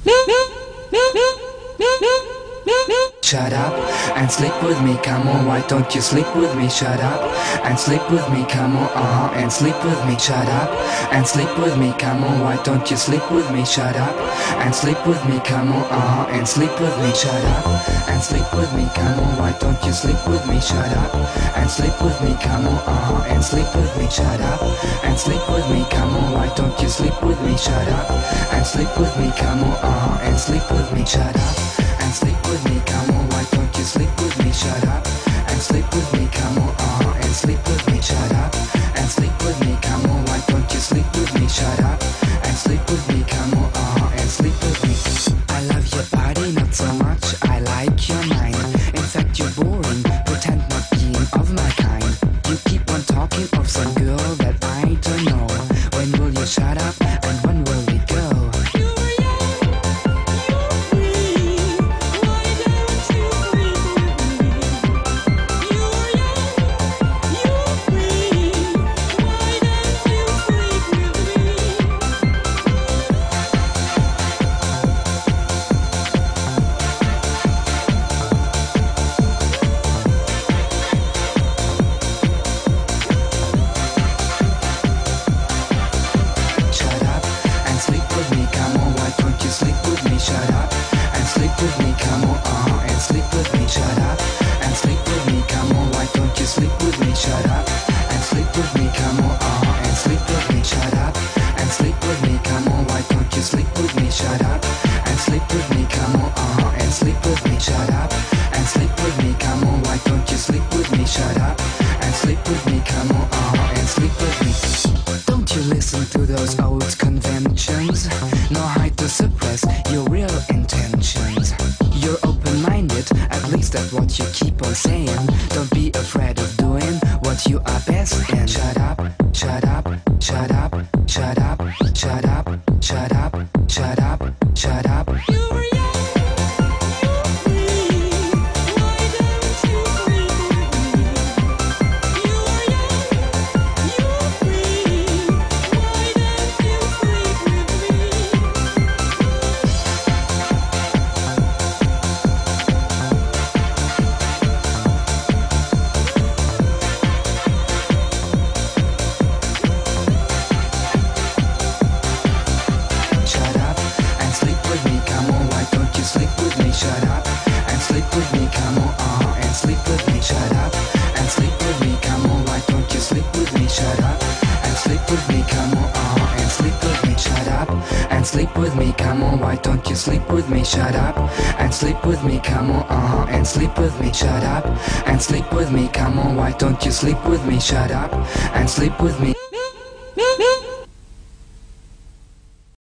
Shut up and sleep with me, come on, why don't you sleep with me? Shut up and sleep with me, come on, and sleep with me. Shut up and sleep with me, come on, why don't you sleep with me? Shut up and sleep with me, come on, and sleep with me. Shut up and sleep with me, come on, why don't you sleep with me? Shut up and sleep with me, come on, and sleep with me. Shut up and sleep with me, come on, why don't you sleep with me? Shut up and sleep with me, come on, and sleep with me. Shut up and sleep with me, come on, why don't you sleep with me? Shut up and sleep with me, come on, and sleep with me. Shut up and sleep with me, come on, why don't you sleep with me? Shut up and sleep with me, come on, and sleep with me. I love your body, not so much, I like your mind. In fact, you're boring, pretend not being of my kind. You keep on talking of some girl that I don't know. When will you shut up and when will we go? Shut up and sleep with me, come on, and sleep with me. Shut up and sleep with me, come on, why don't you sleep with me? Shut up and sleep with me.